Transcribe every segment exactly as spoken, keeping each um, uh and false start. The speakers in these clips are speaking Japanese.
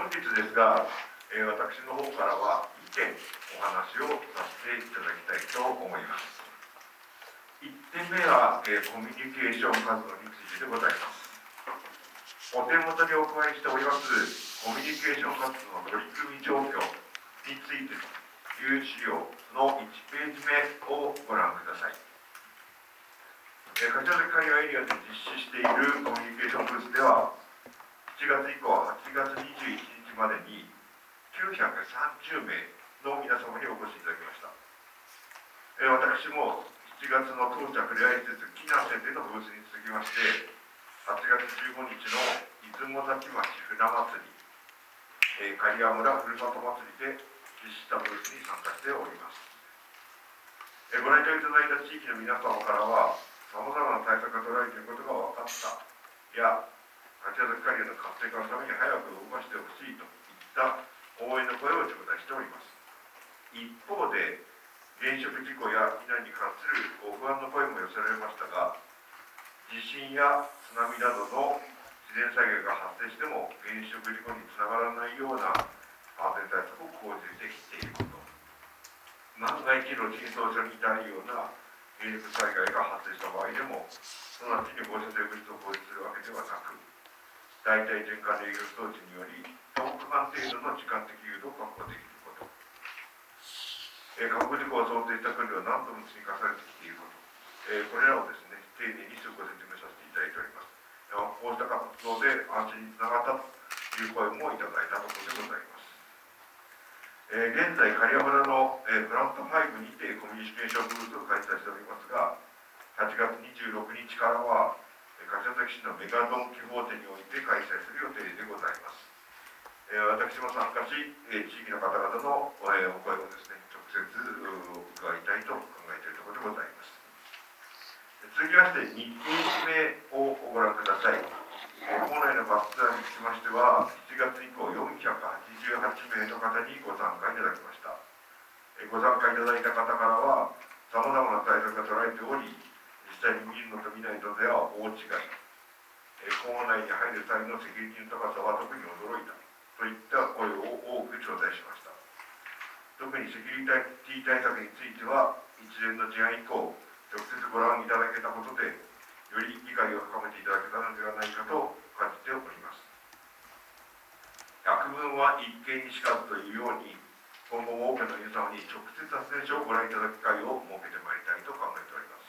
日ですが、えー、私の方からはいってんお話をさせていただきたいと思います。いってんめは、えー、コミュニケーション活動についてでございます。お手元にお配りしておりますコミュニケーション活動の取り組み状況についてという資料のいちページ目をご覧ください。えー、柏崎刈谷エリアで実施しているコミュニケーションブースでは、しちがつ以降はちがつにじゅういちにちまでにきゅうひゃくさんじゅうめいの皆様にお越しいただきました。えー、私もしちがつの当着でありつつ木梨でのブースに続きまして、はちがつじゅうごにちの出雲崎町船祭り、えー、刈谷村ふるさと祭りで実施したブースに参加しております。えー、ご来場いただいた地域の皆様からは、さまざまな対策が取られていることが分かったや、柏崎刈谷の活性化のために早く動かしてほしいといった応援の声を頂戴しております。一方で、原子力事故や避難に関するご不安の声も寄せられましたが、地震や津波などの自然災害が発生しても原子力事故につながらないような安全対策を講じてきていること、万が一の深層症に至るような原子災害が発生した場合でも、直ちに放射性物質を放出するわけではなく、代替循環営業装置によりとおくはん程度の時間的誘導を確保できること、えー、過酷事故を想定した訓練は何度も追加されてきていること、えー、これらをですね、丁寧にご説明させていただいております。こうした活動で安心につながったという声もいただいたところでございます。えー、現在、刈谷村の、えー、プラントファイブにてコミュニケーションブースを開催しておりますが、はちがつにじゅうろくにちからは、柏崎市のメガドン・キホーテにおいて開催する予定でございます。えー、私も参加し、えー、地域の方々の、えー、お声をですね、直接伺いたいと考えているところでございます。続きまして、にページめをご覧ください。えー、本来のバスツアーにつきましては、しちがつ以降よんひゃくはちじゅうはちめいの方にご参加いただきました。えー、ご参加いただいた方からは、さまざまな対策が取られており、実際に見るのと見ないのでは大違い、えー、校内に入る際のセキュリティの高さは特に驚いたといった声を多く頂戴しました。特にセキュリティ対策については、一連の事案以降、直接ご覧いただけたことで、より理解を深めていただけたのではないかと感じております。百聞は一見にしかずというように、今後も多くの皆様に直接発電所をご覧いただく機会を設けてまいりたいと考えております。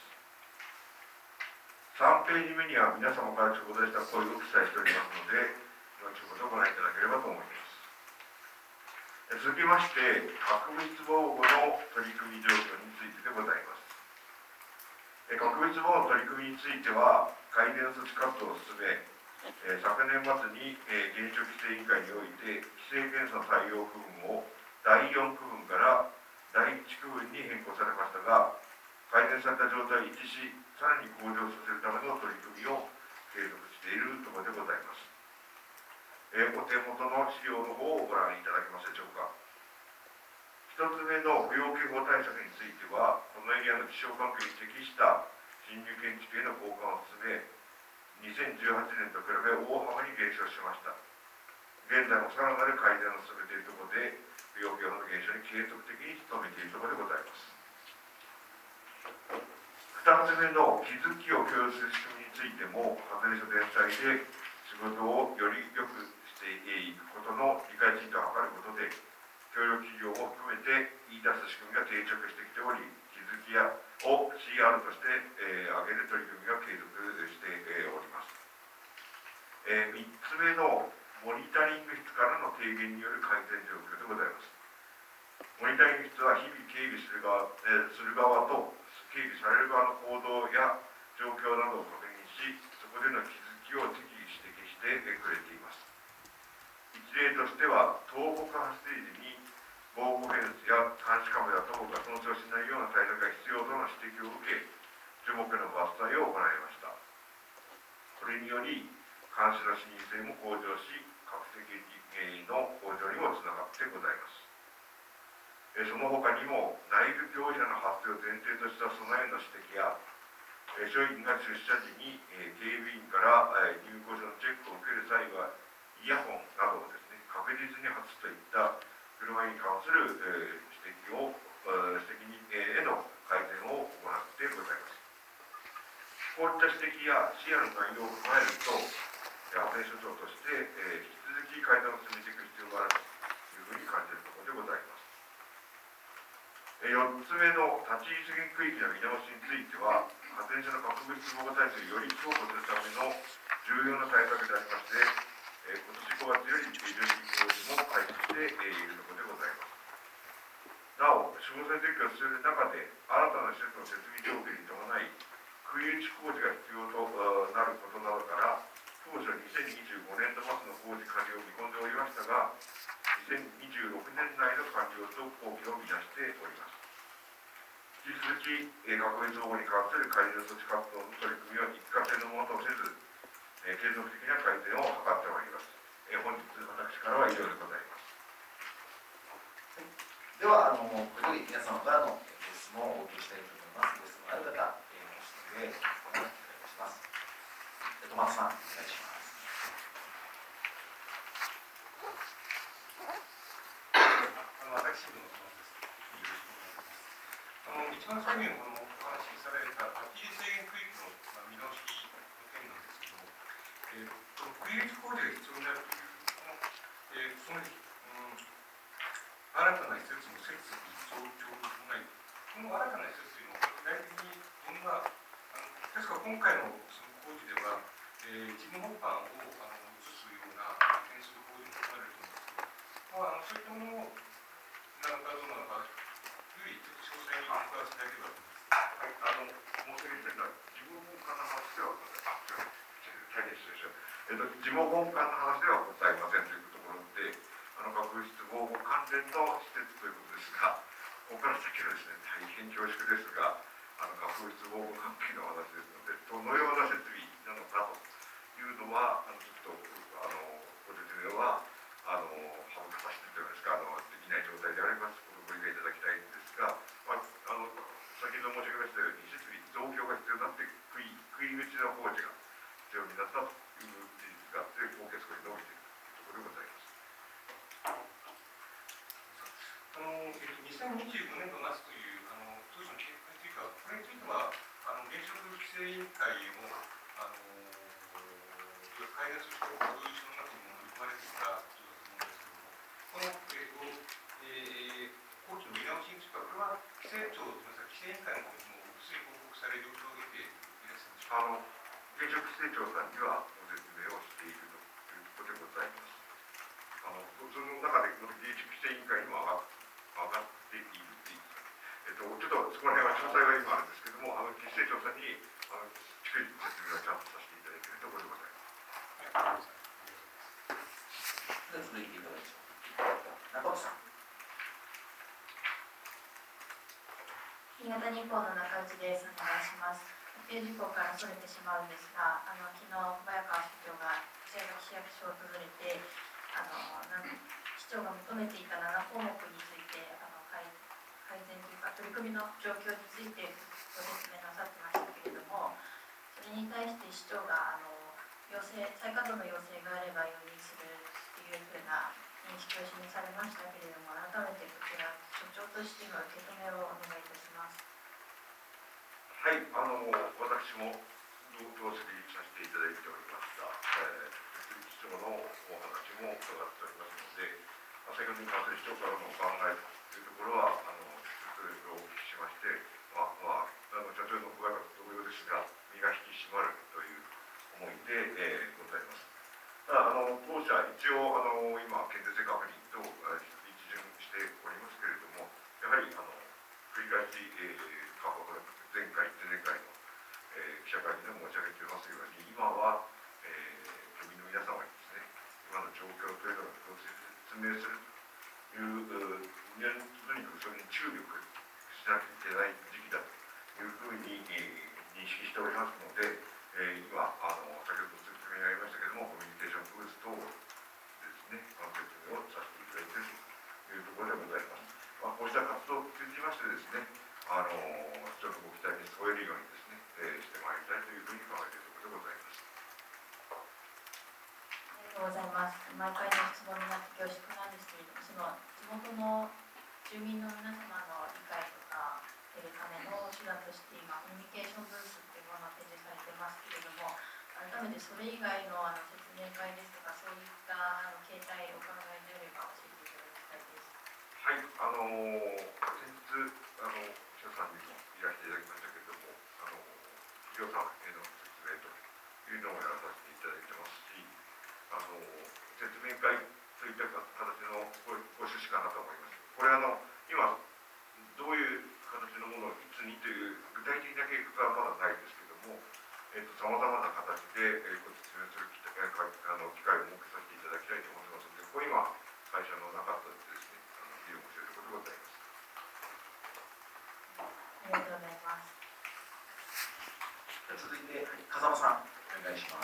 さんページめには皆様から頂戴した声を記載しておりますので、後ほどご覧いただければと思います。続きまして、核物質防護の取り組み状況についてでございます。核物質防護の取り組みについては、改善措置活動を進め、昨年末に原子力規制委員会において、規制検査の対応区分をだいよん区分からだいいち区分に変更されましたが、改善された状態を維持し、さらに向上させるための取り組みを継続しているところでございます。えー、お手元の資料の方をご覧いただけますでしょうか。一つ目の不要警報対策については、このエリアの気象環境に適した侵入建築への交換を進め、にせんじゅうはちねんと比べ大幅に減少しました。現在もさらなる改善を進めているところで、不要警報の減少に継続的に努めているところでございます。ふたつめの気づきを共有する仕組みについても、発電所全体で仕事をより良くしていくことの理解浸透を図ることで、協力企業も含めて言い出す仕組みが定着してきており、気づきやを シーアール として、えー、挙げる取り組みが継続して、えー、おります。えー、みっつめのモニタリング室からの提言による改善状況でございます。モニタリング室は日々警備する側、えー、する側と警備される側の行動や状況などを確認し、そこでの気づきを適宜指摘してくれています。一例としては、倒木発生時に防護フェンスや監視カメラ等が損傷しないような対策が必要との指摘を受け、樹木の伐採を行いました。これにより、監視の視認性も向上し、各セキュリティの向上にもつながってございます。その他にも、内部業者の発生を前提とした備えの指摘や、署員が出社時に警備員から入構者のチェックを受ける際は、イヤホンなどをですね、確確実に外すといった振る舞いに関する、えー、指摘を、指摘に、えー、への改善を行ってございます。こういった指摘や視野の内容を踏まえると、安全所長として、えー、引き続き改善を進めていく必要があるというふうに感じるところでございます。えー、よっつめの立ち入り区域の見直しについては、発電所の核物質防護体制をより強化するための重要な対策でありまして、えー、今年ごがつより準備工事も開始しているところでございます。なお、詳細撤去を進める中で、新たな施設の設備条件に伴い、区域工事が必要となることなどから、当初にせんにじゅうごねん度末の工事完了を見込んでおりましたが、にせんにじゅうろくねん内の完了と工期を見出しております。引き続き、核物質保護に関する改善措置活動の取り組みを一過性のものとせず、継続的な改善を図っております。本日、私からは以上でございます。 では、あのここで皆様からのご質問をお受けしたいと思います。ご質問ある方、えー、ご質問でお願いします。戸松さん、お願いします。 あの私どものあの一番最後にこのお話しされた立ち入り制限区域の見直しの件なんですけども、えー、この区域工事が必要になるというこの、えー、その、うん、新たな施設の設備増強を伴い、この新たな施設というのは具体的にどんな、あの確か今回のその工事では、えー、事務本番をあの移すような建設工事も含まれると思うんですけど、まあ、あのそういったものをなのかどうなのか、よりちょっと詳細にお伺いしたいければと思います。 はい、あの申し上げていた事務本館の話ではございません。大変失礼しました。えっと、事務本館の話ではございませんというところで、あの核物質防護関連の施設ということですが、ここから先はですね、大変恐縮ですが、あの核物質防護関係の話ですので、どのような設備なのかというのは、あのちょっとあのご説明はあの省かさせていただきますか、あのできない状態でありますことをご理解いただきたいんですが、まあ、あの先ほど申し上げましたように、設備増強が必要になって、食い食い口の工事が必要になったという事実があって、合計そこに伸びているというところでございます。 あのえっと、にせんにじゅうごねん度末というあの当初の計画については、これについてはあの原子力規制委員会もあの開発しておくという書の中にも盛り込まれていたことだと思うんですけれども、この、えーえー、工期の見直しについては、これは規制庁、規制委員会の方にも複数報告される状況を得ていらっしゃるんでしょうか。 あの原子力規制庁さんにはご説明をしているということでございます。あのその中で、この原子力規制委員会にも上がっているっていう、えっと、ちょっとそこら辺は詳細は今あるんですけども、あの規制庁さんにあの逐一説明をちゃんとさせていただいているところでございます。 では続いていただきましょう。中尾さん。 新潟日報の中内です。お願いします。発表事項からそれてしまうんですが、あの昨日小早川市長が市役所を訪れて、あの市長が求めていたななこうもくについてあの改改善というか取り組みの状況についてご説明なさってましたけれども、それに対して市長があの要請再稼働の要請があれば容認するというふうな認識を示されましたけれども、改めてこちら所長としての受け止めをお願いいたします。 はい、あの私も同席させていただいておりました、えー、市長のお話も伺っておりますので、先ほどに関する市長からのお考えというところは、あのそれをお聞きしまして、まあまあ、あの社長の小早川同様ですが、身が引き締まるという思いで、えー、ございます。ただ、あの当社、一応あの今、建設性確認と一巡しておりますけれども、やはりあの繰り返し、えー、過去前回、前々回の、えー、記者会見でも申し上げていますように、今は、えー、県民の皆様にですね、今の状況というのを説明するという、とにかくそれに注力しなきゃいけない時期だというふうに、えー、認識しておりますので、えー、今あの、先ほど説明がありましたけれども、コミュニケーションブース等ですね、あの説明をさせていただいているというところでございます。まあ、こうした活動を通じましてですね、あの市長のご期待に添えるようにですね、えー、してまいりたいというふうに考えているところでございます。 ありがとうございます。毎回の質問になって恐縮住民の皆様の理解とか得るための手段として今コミュニケーションブースっていうものが提示されてますけれども、改めてそれ以外のあの説明会ですとかそういったあの形態お考えであれば教えていただきたいです。 はい、あのー、先日あの記者さんにもいらしていただきましたけれども、あの企業さんへの説明というのをやらさせていただいてますし、あの説明会といった形のご趣旨かなと思います。これあの今どういう形のものをいつにという具体的な計画はまだないですけれども、えー、とさまざまな形で、えー、ご説明する機会あの機会を設けさせていただきたいと思いますので、ここ今会社の中でですね、あの議論をしていることでございます。 ありがとうございます。 続いて風間さんお願いします。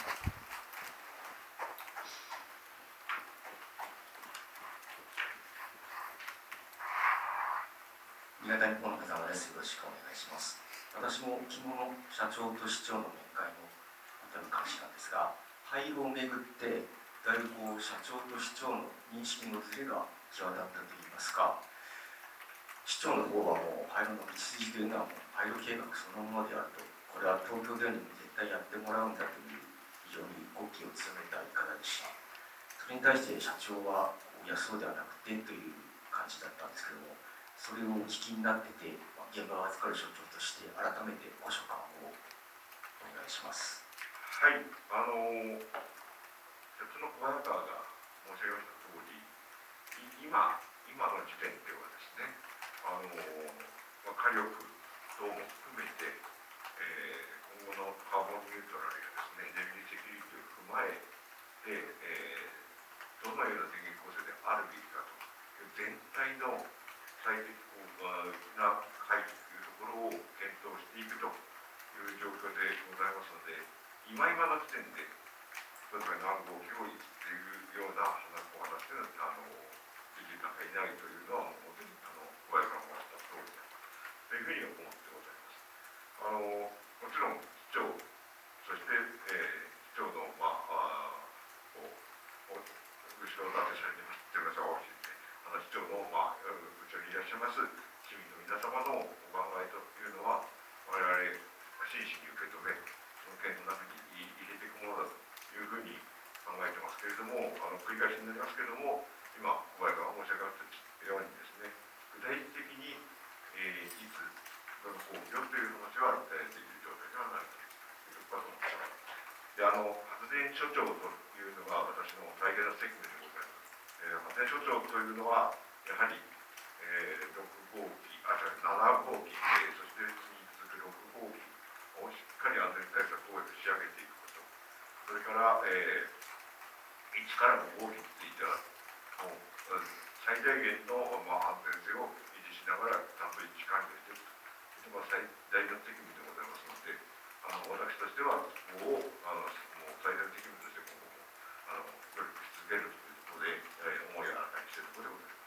新潟日本の風間です。よろしくお願いします。私も昨日の社長と市長の面会の後の監視なんですが、廃炉をめぐってだいぶこう社長と市長の認識のズレが際立ったといいますか、市長の方はもう廃炉の道筋というのはもう廃炉計画そのものであると、これは東京電力に絶対やってもらうんだという非常に語気を強めた言い方でした。それに対して社長は、いやそうではなくてという感じだったんですけども、それをお聞きになってて、現場を預かる所長として改めてご所感をお願いします。 はい、あの社長の小早川が申し上げました通り、今今の時点ではですね、あのまあ、火力等も含めて、えー、今後のカーボンニュートラルやですね、エネルギーセキュリティを踏まえて、えー、どのような電源構成であるべきかという全体の最適な解というところを検討していくという状況でございますので、今今の時点で例えば何号機をっていうようなお話というのはあのできる方いないというのは本当にあの小早川がおっしゃった通りだというふうに思ってございます。あのもちろん市長、そして、えー、市長のまあ後ろ盾者にしてましたが、あの市長のまあ後ろにいらっしゃいます市民の皆様のお考えというのは我々真摯に受け止め、その件の中に入れていくものだというふうに考えてますけれども、あの繰り返しになりますけれども、今小早川が申し上げたようにですね、具体的に、えー、いつどの工事をという話は、えー、できる状態ではないということだと思います。で、あの発電所長というのが私の大変な責務でございます。えー、発電所長というのはやはり、えー、ろく号機、あ、なな号機、えー、そして次に続くろく号機をしっかり安全対策を仕上げていくこと、それから、えー、いちからご号機についてはもう最大限の、まあ、安全性を維持しながらちゃんと位置管理していくというのが最大の責務でございますので、あの私としてはそこをあのもう最大の責務として今後もあの努力し続けるということで、えー、思いを新たにしているところでございます。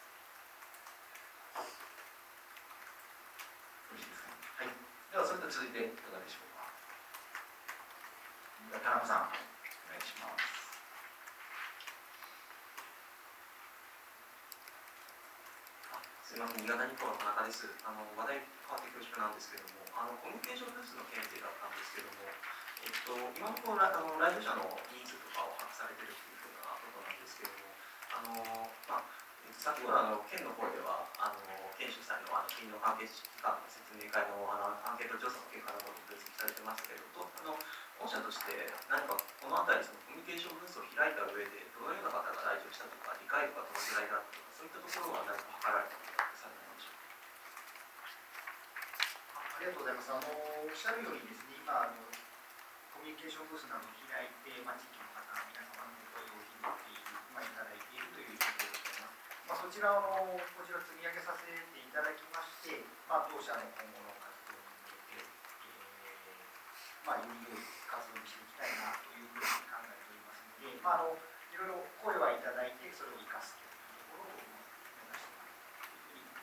はい、ではそれでは続いていかがでしょうか。田中さんお願いします。 すみません、新潟日報の田中です。あの話題変わって恐縮なんですけども、あのコミュニケーションブースの件でだったんですけども、えっと、今のところあの来場者の人数とかを把握されているというふうなことなんですけども、あのまあ先ほどあの県の方ではあの県主催のあの金融関係機関の説明会のあのアンケート調査の結果なども分析されてますけれど、あの本社として何かこのあたりそのコミュニケーションブースを開いた上でどのような方が来場したとか理解度がどのぐらいだったとか、そういったところは何か測られたことがされないでしょうか。 ありがとうございます。あのおっしゃるようにですね、今あのコミュニケーションブースなどを開いて、まあ、地域の方皆様の声を聞いている、まあ、いただいているという状況でございます。まあ、そちらのこちら積み上げさせていただきまして、まあ、当社の今後の活動に向けて、えー、まあ、より良い活動にしていきたいなというふうに考えておりますので、まあ、あのいろいろ声はいただいて、それを生かすというところを目指してまいりたい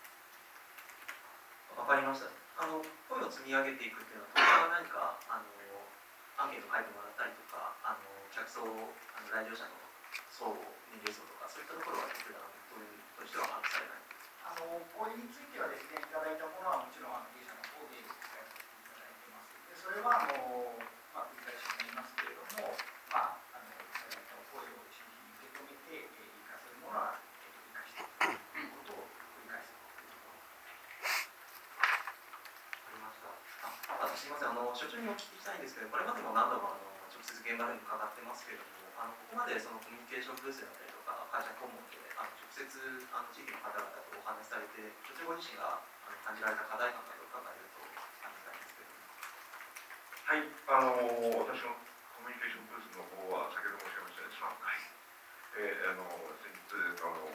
というふうに。 わかりました。あの声を積み上げていくというのは、当社は何かあのアンケート書いてもらったりとか、あの客層、あの来場者の層、年齢層とか、そういったところは普段当院としては把握されない。 あのこれについてはですね、いただいたものはもちろんあの弊社の方で使わせていただいてます。でそれはあの、まあ、繰り返しになりますけれども、まあ、あのいただいたお声を真摯に受け止めて、えー、理解するものは、えー、理解していくということを繰り返すというところ。 ありました。あ、あとすみません、あの所長にお聞きしたいんですけど、これまでも何度もあの直接現場でも伺ってますけれども、あのここまでそのコミュニケーションブースだったりとか、会社訪問であの直接あの地域の方々とお話しされて、所長ご自身があの感じられた課題感などを伺えるとありがたいんですけども。 はい、あの私のコミュニケーションブースの方は先ほど申し上げましたようにさんかい、えー、あの先日あの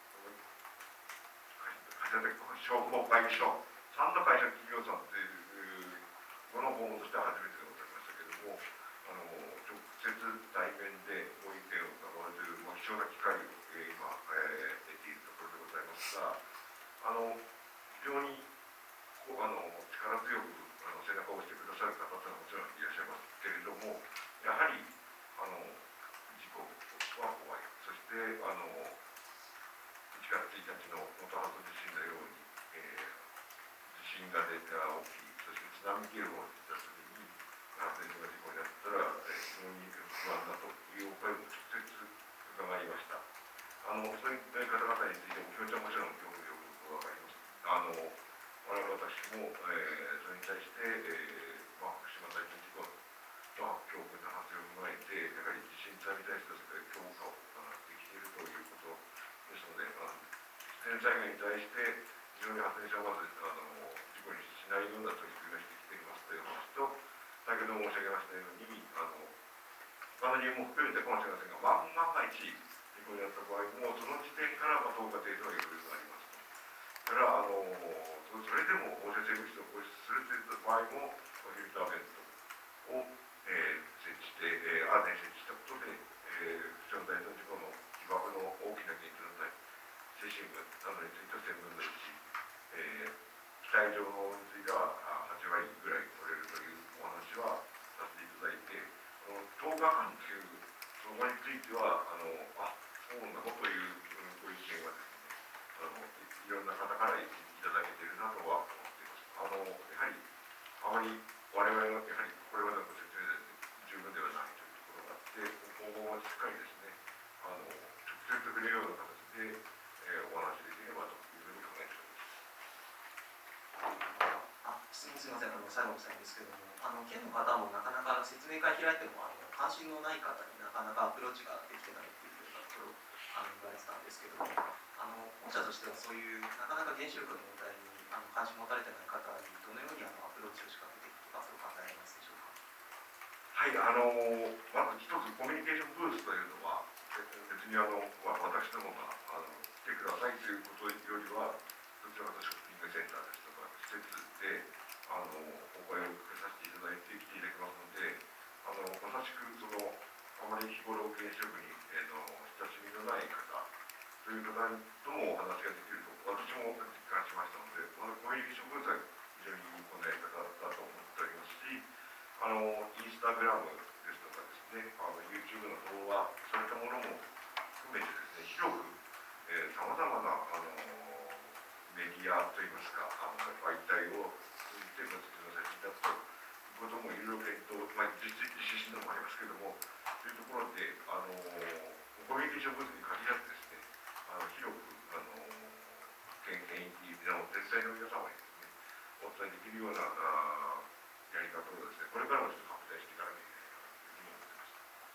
会社で商工会議所さんの会社企業さんというものを訪問としては初めてでございましたけれども、あの直接対面でご意見を伺われる、まあ、貴重な機会を、えー、今、えー、得ているところでございますが、あの非常にこうあの力強くあの背中を押してくださる方というのはもちろんいらっしゃいますけれども、やはりあの事故は怖い、そしてあのいちがつついたちの能登半島地震のように、えー、地震が出た起き、そして津波警報が出た時に発生が事故になったら、えー、非常に不安だというお声も直接伺いました。あのそういった方々についても気持ちはもちろんよくよく分かります。あの我々私も、えー、それに対して、えーまあ、福島第一事故の教訓の発生を踏まえて、やはり地震災に対して強化を行ってきているということですので、まあ、自然災害に対して非常に発電所をまずあの事故にしないような取り組みをしてきていますという話と、先ほど申し上げましたように、あの他の理由も含めてかもしれませんが、万万が一事故になった場合も、その時点からまあ投下程度の余裕があります。だからあのそれでも放射性物質を放出するといった場合も、フィルターベントを、えー、設置して、えー、アーネ設置したことで、えー、福島第一事故の被爆の大きな原因となった精神分などについてはせんぶんのいち、えー、気体上の温水がはちわりぐらい取れるというお話はさせていただいて、あのとおかかんというそこについてはあのあそうなのという、うん、ご意見はですね、あのいろんな方からいただけているなとは思っています。あのやはりあまり我々はやはりこれまでのご説明で十分ではないというところがあって、今後はしっかりですね、あの直接触れるような形で、えー、お話しできればというふうに考えております。 あ、質問すみません、あの最後にしたいんですけども、あの県の方もなかなか説明会開いてもあの関心のない方になかなかアプローチができてないというようなところあの言われてたんですけども、あの本社としてはそういうなかなか原子力の問題にあの関心持たれてない方にどのようにあのアプローチを仕掛けていくとか、そう考えられますでしょうか。 はい、あのまず一つコミュニケーションブースというのは別にあの私どもがあの来てくださいということよりは、どちらかとショッピングセンターですとか施設であのお声をかけさせていただいて来ていただきますので、あのまさしくそのあまり日頃原子力に、えー、の親しみのない方という方ともお話ができると私も実感しましたので、このコミュニケーションブースは非常に有効なやり方だと思っておりますし、あのインスタグラムですとかですね、あの YouTube の動画、そういったものも含めてですね、広くさまざまなあのメディアといいますか、あの媒体を通じてご説明させていただくということもいろいろ検討、まあ、実施実施するのもありますけれども、というところで、あのコミュニケーションブースに限らずですね、あの広くあの県県域の全体の皆様にですね、お伝えできるようなあやり方をですね、これからもちょっと拡大していかなきゃいけないというふうに思っています。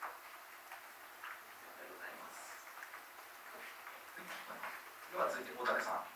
ありがとうございます。 では続いて大竹さん。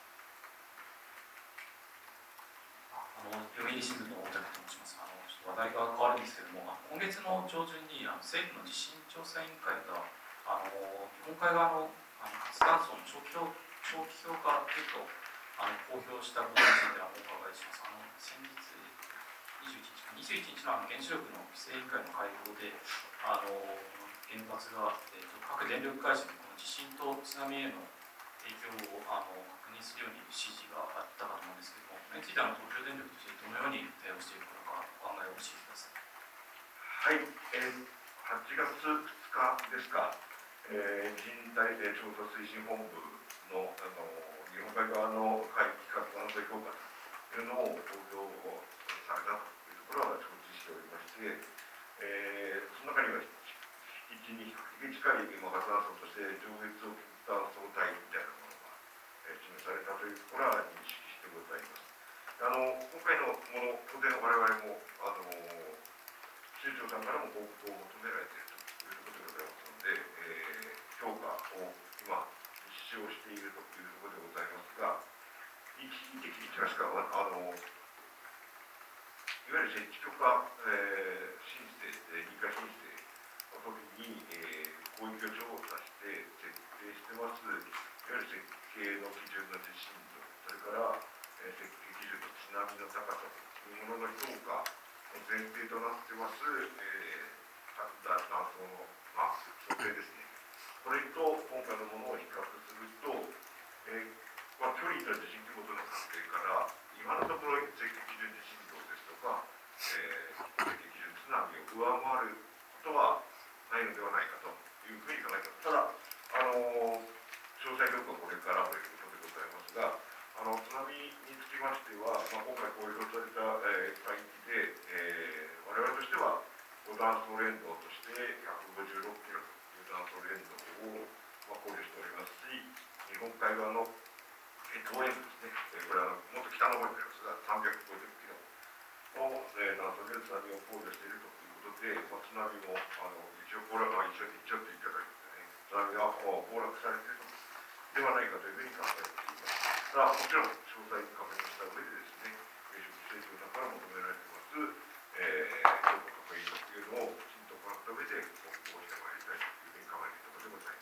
あの読売新聞の大竹と申します。あのちょっと話題が変わるんですけども、今月の上旬にあの政府の地震調査委員会があの日本海側のあの活断層の長期評長期評価結果をあの公表したことについてはお伺いします。あの先日にじゅういちにちの原子力の規制委員会の会合で、あの原発が、えー、と各電力会社にこの地震と津波への影響をあの確認するように指示があったかと思うんですけども、これについては東京電力としてどのように対応していくのかお考えを教えてください。 はい、えー、はちがつふつかですか、 えー、人体制調査推進本部の、あの日本海側の海域活動の評価というのを公表されたというところは承知しておりまして、えー、その中には敷地に比較的近い活断層として上越沖断層帯みたいなものが、えー、示されたというところは認識してございます。あの今回のもの、当然我々もあの気象庁さんからも報告を求められているということでございますので、えー、評価を今実施をしているというところでございますが、一時的に確かあのいわゆる設置許可、えー、申請、認可申請の時に、えー、広域を調査して設定してます、いわゆる設計の基準の地震度、それから、えー、設計基準の津波の高さというものの評価の前提となってます、えー、断層の、まあ、測定ですね。これと今回のものを比較すると、えーまあ、距離と地震規模との関係から、今のところ設計基準地震動ですとか、えー、設計基準津波を上回ることはないのではないかというふうに考えています。ただ、あのー、詳細評価はこれからということでございますが、あの津波につきましては、まあ、今回公表された、えー、海域で、えー、我々としては断層連動としてひゃくごじゅうろっキロという断層連動を、まあ、考慮しておりますし、日本海側の東沿部ですね、これはもっと北の方になりますが、さんびゃくごじゅっキロの、えー、断層で津波を考慮しているということで、まあ、津波もあの一応、これは一応一応と言っていただいてね、津波が崩落されているのではないかというふうに考えています。ただもちろん、詳細に確認した上でですね、気象庁さんから求められています、えー、評価確認というのをきちんと行った上で、報告をしてまいりたいというふうに考えているところでございます。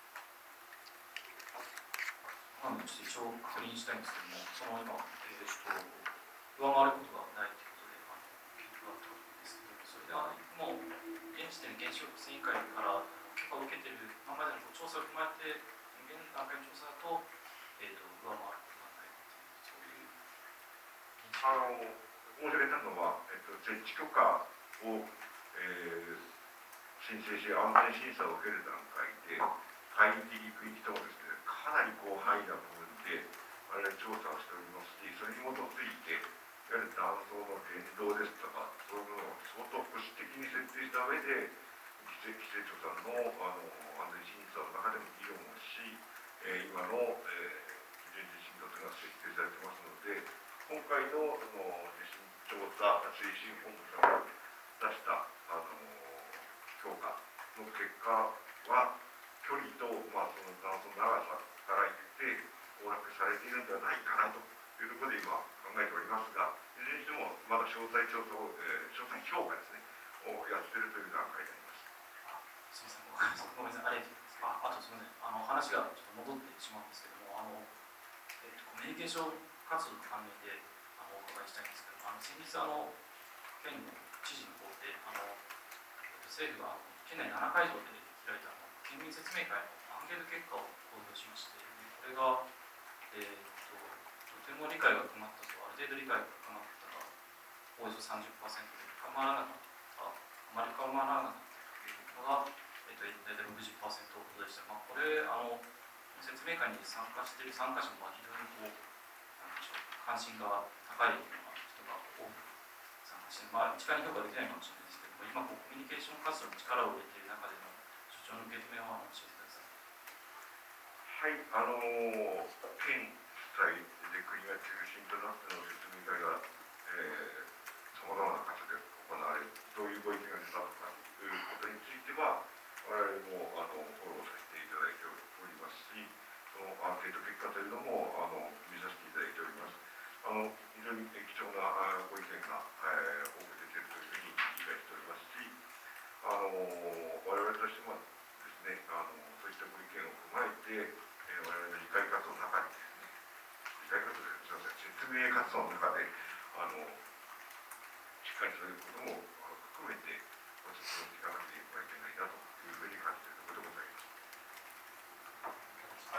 ちょっと一応確認したいんですけども、その今、えー、と上回ることがないということで、あの結局あったわけですけど、それではもう現時点で原子力規制委員会から許可を受けている今までの調査を踏まえて、現段階の調査だと、えー、と上回ることがないという、そういう。 あの申し上げたのは、えっと、設置許可を、えー、申請し、安全審査を受ける段階で、海域、陸域ともですね、かなり広範囲な部分で我々調査をしておりますし、それに基づいて、いわゆる断層の連動ですとか、そういうものを相当保守的に設定した上で、規制庁さんの、あの安全審査の中でも議論をし、えー、今の、えー、基準地震動というのが設定されてますので、今回のその地震調査推進本部さんが出した、あの評価の結果は、距離と、まあ、その断層の長さから言って崩落されているんではないかなというところで今考えておりますが、いずれにしてもまだ詳細調査を、えー、詳細評価ですねをやっているという段階であります。 すみません、ごめんなさい、ありがとうございます。あ、あとすみません、あの話がちょっと戻ってしまうんですけども、あの、えー、とコミュニケーション活動の関連であのお伺いしたいんですけども、あの先日あの県の知事の方であの政府が県内ななかいじょうで開いたあの県民説明会のアンケート結果を公表しまして、これが、えー、ととても理解が深まったと、ある程度理解が深まったがおよそ さんじゅっパーセント で深まらなかったあまり深まらなかったというのが、えー、と大体 ろくじゅっパーセント ほどでした。まあ、これあの説明会に参加している参加者も非常にこうなんでしょう、関心が高いような人が多く参加して、まあ、一概に評価できないかもしれないですけども、今こうコミュニケーション活動に力を入れている中での所長の受け止めを教えてください。 はい、あのー、県主催で国が中心となっての説明会がさまざまな形で行われ、どういうご意見が出たのかということについては、我々もあのフォローさせていただいておりますし、そのアンケート結果というのもあの見させていただいております。あの非常に貴重なご意見が、えー、多く出ているというふうに理解しておりますし、あの我々としてもですね、あのそういったご意見を踏まえて、えー、我々の理解活動の中にですね、理解活動ですみません、説明活動の中であのしっかりそういうことも含めてご説明していかなければいけないなというふうに感じているところでございます。 はい、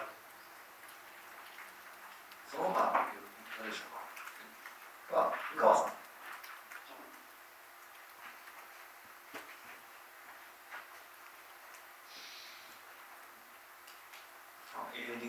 その他何でしょうか。は井川さん。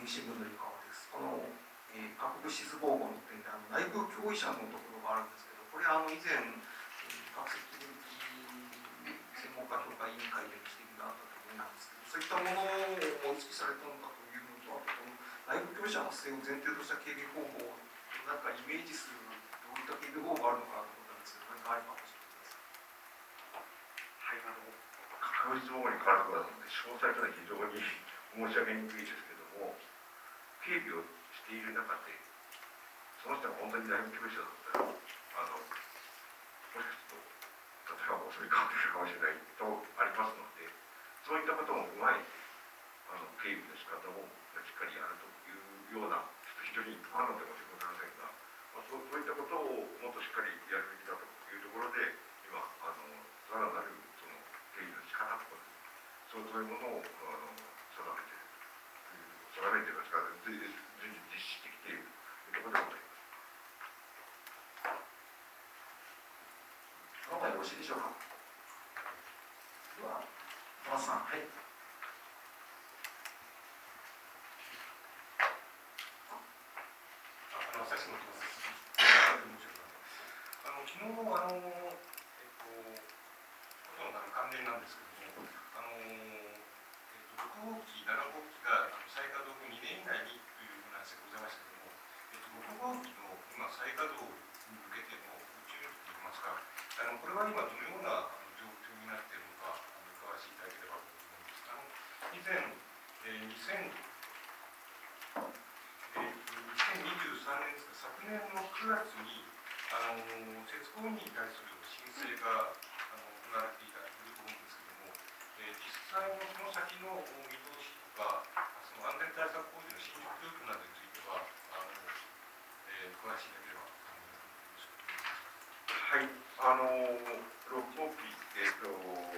日新聞の湯川です。この、えー、核物質防護の点であの内部協議者のところがあるんですけど、これあの以前、えー、核セキュリティ専門家評価委員会での指摘があったと思うんですけど、そういったものを意識されたのかというのと、あとこの内部協議者の発生を前提とした警備方法をなんかイメージするどういった警備方法があるのかなと思ったんですけど、何かあれば教えてください。 はい、あの確実保護に関わることなので詳細というのは非常に申し上げにくいですけども、警備をしている中でその人が本当に内部教師だったら、あのもしかすると例えば襲いかかってくるかもしれないとありますので、そういったことも踏まえてあの警備の仕方もしっかりやるというような、ちょっと非常に一般論で申し訳ございませんが、まあ、そう、そういったことをもっとしっかりやるべきだというところで今あのさらなるその警備の仕方とかそういうものをあの定めている定めていますから随時実施してきているというところでございます。 この辺よろしいでしょうか。では田中さん、はい。 あの最初のことです。あの昨日あのえっとことの関連なんですけども、あのえっとろく号機、なな号機が再稼働後にねん以内にという話がございましたけども、えっとろく号機の今再稼働に向けての宇宙といいますか、あのこれは今どのような状況になっているのか伺わせていただければと思います。あの以前、えー、にせんえー、にせんにじゅうさんねんですか、昨年のくがつにあの設備に対する申請があの行われていたというと思うんですけども、えー、実際のその先の見通しとか、その安全対策工事の進捗状況などについては、あのえー、詳しいだければはい、あのろく号機、えっと、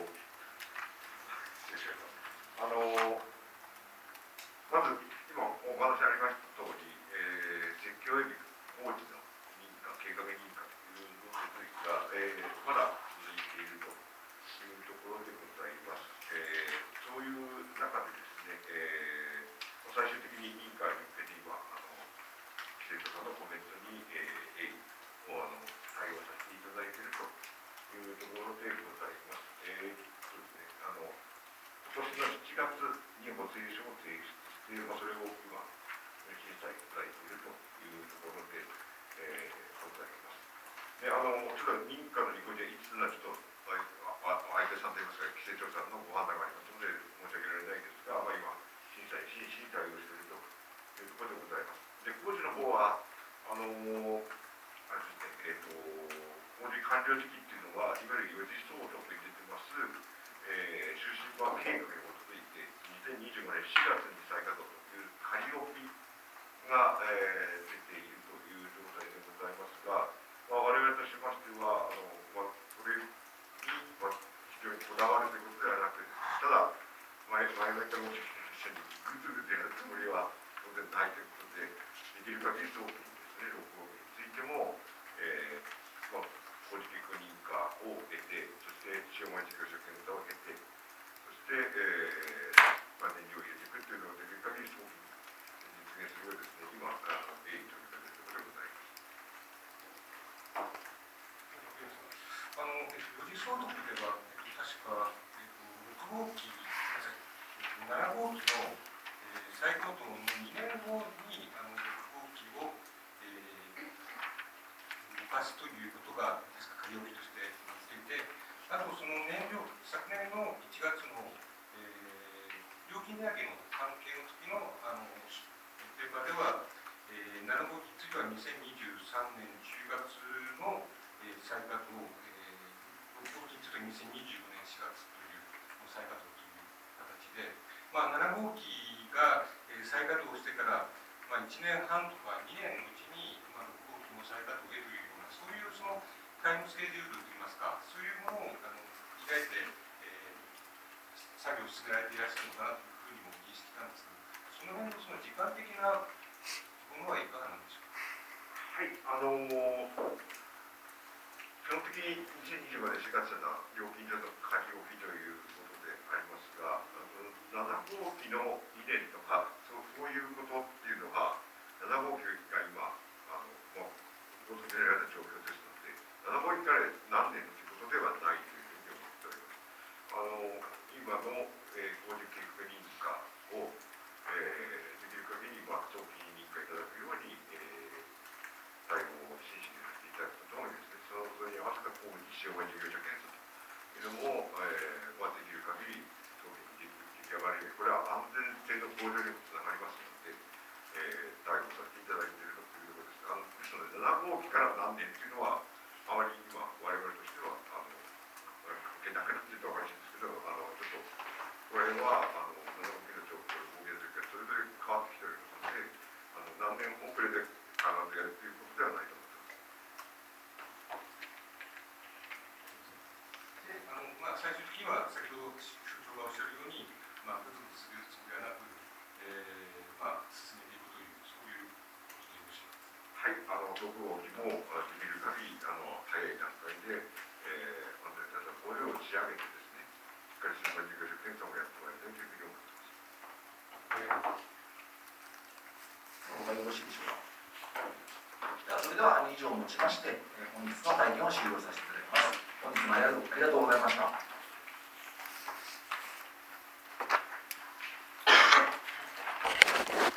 あのまず今お話ありました通り、えー、設計及び工事の認可、計画認可という手続きが、えー、まだ続いているというところでございます。えー、そういう中でですね、えー、最終的に委員会に向けて今、あの生徒さんのコメントに、えー、をあの対応させていただいているというところでございます。えー、そうですね、あの今年のしちがつにご提書を提出して、まあ、それを今審査いただいているというところで、えー、ございます。で、あのちょっと認可の履行でいつなちょっと相手さんといいますか、規制庁さんのご判断がありますので申し上げられないですが、まあ、今審査に真摯に対応しているというところでございます。で、工事の方はあのあれですね、えっ、ー、と工事完了時期っていうのは、いわゆる予示相続に出てます、えー、終身化計画に基づいて、にせんにじゅうごねんしがつに再稼働という仮置きが、えー、出ているという状態でございますが、まあ、我々としましては、あのまあ、それに、まあ、非常にこだわるということではなく、ただ、前々々から申し上げたように、グズグズやるつもりは当然ないということで、できる限り早期にですね、録音についても、えーまあ、工事計画認可を得て、そして使用前事業者検査を経て、そして、えーまあ、燃料を入れていくというのをできる限り早期に実現するようですね、今、鋭意取り組んでいるところでございます。 あの、予示相続では、確か、えっと、ろく号機、なな号機の、えー、再稼働のにねんごにあのろく号機を、えー、動かすということが確か仮置きとしてなっていて、あとその燃料、昨年のいちがつの、えー、料金値上げの関係の時のあのペーパーでは、えー、なな号機についてはにせんにじゅうさんねんじゅうがつの、えー、再稼働、えー、ろく号機についてはにせんにじゅうごねんしがつという再稼働という形で、まあ、なな号機が、えー、再稼働してから、まあ、いちねんはんとかにねんのうちに、まあ、ろく号機も再稼働を得るような、そういうそのタイムスケジュールといいますか、そういうものをあの控えて、えー、作業を進められていらっしゃるのかなというふうにも認識したんですが、その辺のその時間的なものはいかがなんでしょうか。 はい、あのー、基本的ににせんにじゅうごねんしがつの料金所の仮置きということでありますが、なな号機のにねんとか、そう、そういうことを止められた状況ですので、なな号機から何年ということではないというふうに思っております。あの今の、えー、工事計画認可を、えー、できる限り、まあ、早期に認可いただくように、えー、対応を真摯にさせていただくとともにですね、そのそれに合わせた工事使用事業者検査というのも、えーまあ、できる限り早期に出来上がるように、これは安全性の向上にもつながりますので、えー、対応させていただいているということです。あのですので、なな号機から何年というのは、あまり今、我々としては、あの関係なくなっているとおかしいんですけど、あのちょっと、これは、あのなな号機の状況、合計の時からそれぞれ変わってきておりますので、あの何年遅れで必ずやるということではないと思います。 であのまあ、最終的には先ほど所長がおっしゃるように、まあ、ぐずぐずするつもりはなく、えーまあ、進めていくという、そういうことでよろしいですか。 はい、あのろく号機もできる限りあの早い段階で、えー、安全対策法令を仕上げてですね、しっかり審判事業者検査もやってもらいたいというふうに思っています。 他よろしいでしょうか。ではそれでは以上をもちまして、本日の会見を終了させていただきます。本日もありがとうございました。